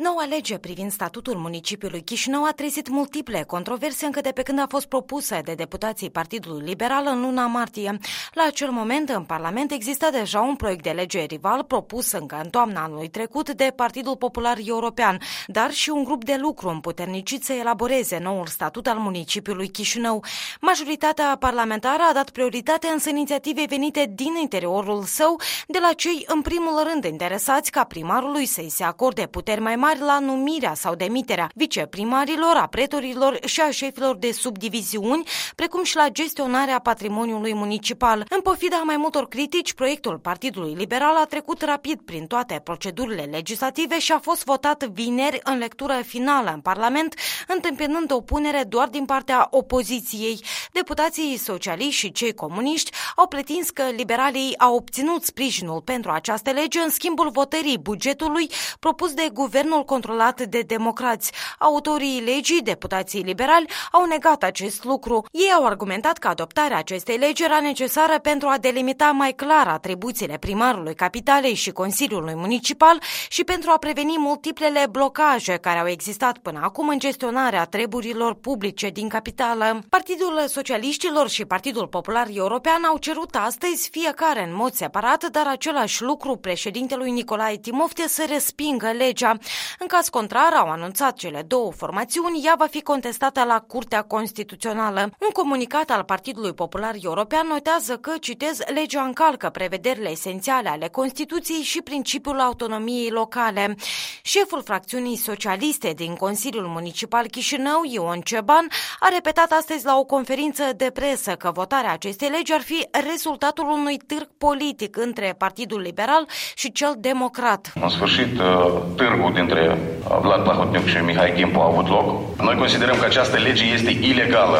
Noua lege privind statutul municipiului Chișinău a trezit multiple controverse încă de pe când a fost propusă de deputații Partidului Liberal în luna martie. La acel moment, în Parlament, exista deja un proiect de lege rival propus încă în toamna anului trecut de Partidul Popular European, dar și un grup de lucru împuternicit să elaboreze noul statut al municipiului Chișinău. Majoritatea parlamentară a dat prioritate însă inițiativei venite din interiorul său, de la cei în primul rând interesați ca primarului să-i se acorde puteri mai mari la numirea sau demiterea viceprimarilor, a pretorilor și a șefilor de subdiviziuni, precum și la gestionarea patrimoniului municipal. În pofida mai multor critici, proiectul Partidului Liberal a trecut rapid prin toate procedurile legislative și a fost votat vineri în lectură finală în Parlament, întâmpinând opunere doar din partea opoziției. Deputații socialiști și cei comuniști au pretins că liberalii au obținut sprijinul pentru această lege în schimbul votării bugetului propus de guvernul controlat de democrați. Autorii legii, deputații liberali, au negat acest lucru. Ei au argumentat că adoptarea acestei legi era necesară pentru a delimita mai clar atribuțiile primarului capitalei și Consiliului Municipal și pentru a preveni multiplele blocaje care au existat până acum în gestionarea treburilor publice din capitală. Partidul Socialiștilor și Partidul Popular European au cerut astăzi, fiecare în mod separat, dar același lucru președintelui Nicolae Timofte, să respingă legea. În caz contrar, au anunțat cele două formațiuni, ea va fi contestată la Curtea Constituțională. Un comunicat al Partidului Popular European notează că, citez, legea încalcă prevederile esențiale ale Constituției și principiul autonomiei locale. Șeful fracțiunii socialiste din Consiliul Municipal Chișinău, Ion Ceban, a repetat astăzi la o conferință de presă că votarea acestei legi ar fi rezultatul unui târg politic între Partidul Liberal și cel democrat. În sfârșit, târgul dintre Vlad Plahotniuc și Mihai Gimpu a avut loc. Noi considerăm că această lege este ilegală.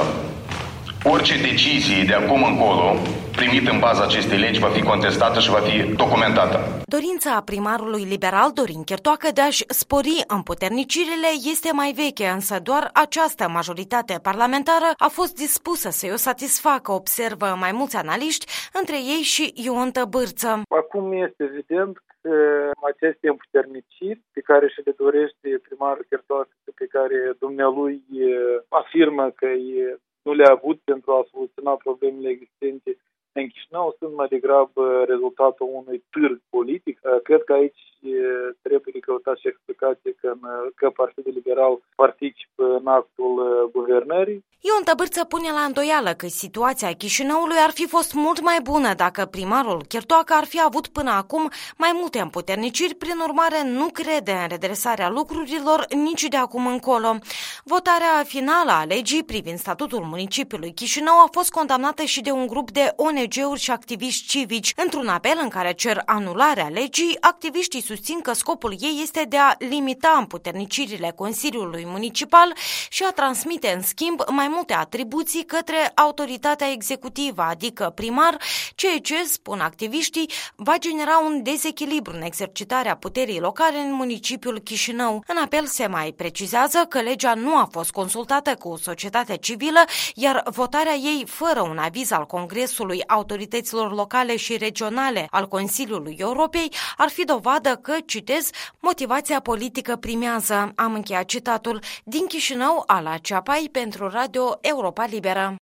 Orice decizie de acum încolo primită în baza acestei legi va fi contestată și va fi documentată. Dorința primarului liberal Dorin Chirtoacă de a-și spori împuternicirile este mai veche, însă doar această majoritate parlamentară a fost dispusă să-i o satisfacă, observă mai mulți analiști, între ei și Ion Tăbârță. Acum este evident că aceste împuterniciri pe care și le dorește primarul Chirtoacă, pe care dumnealui afirmă că nu le-a avut pentru a soluționa problemele existente în Chișinău, sunt mai degrabă rezultatul unui târg politic. Cred că aici trebuie căutat și explicație că Partidul Liberal participă în actul guvernării. Ion Tăbârță pune la îndoială că situația Chișinăului ar fi fost mult mai bună dacă primarul Chirtoacă ar fi avut până acum mai multe împuterniciri, prin urmare nu crede în redresarea lucrurilor nici de acum încolo. Votarea finală a legii privind statutul municipiului Chișinău a fost condamnată și de un grup de ONG-uri și activiști civici. Într-un apel în care cer anularea legii, activiștii susțin că scopul ei este de a limita împuternicirile Consiliului Municipal și a transmite în schimb mai multe atribuții către autoritatea executivă, adică primar, ceea ce, spun activiștii, va genera un dezechilibru în exercitarea puterii locale în municipiul Chișinău. În apel se mai precizează că legea nu a fost consultată cu societatea civilă, iar votarea ei fără un aviz al Congresului, autorităților locale și regionale al Consiliului Europei ar fi dovadă că, citez, motivația politică primează. Am încheiat citatul. Din Chișinău, Ala Ceapai pentru Radio Europa Liberă.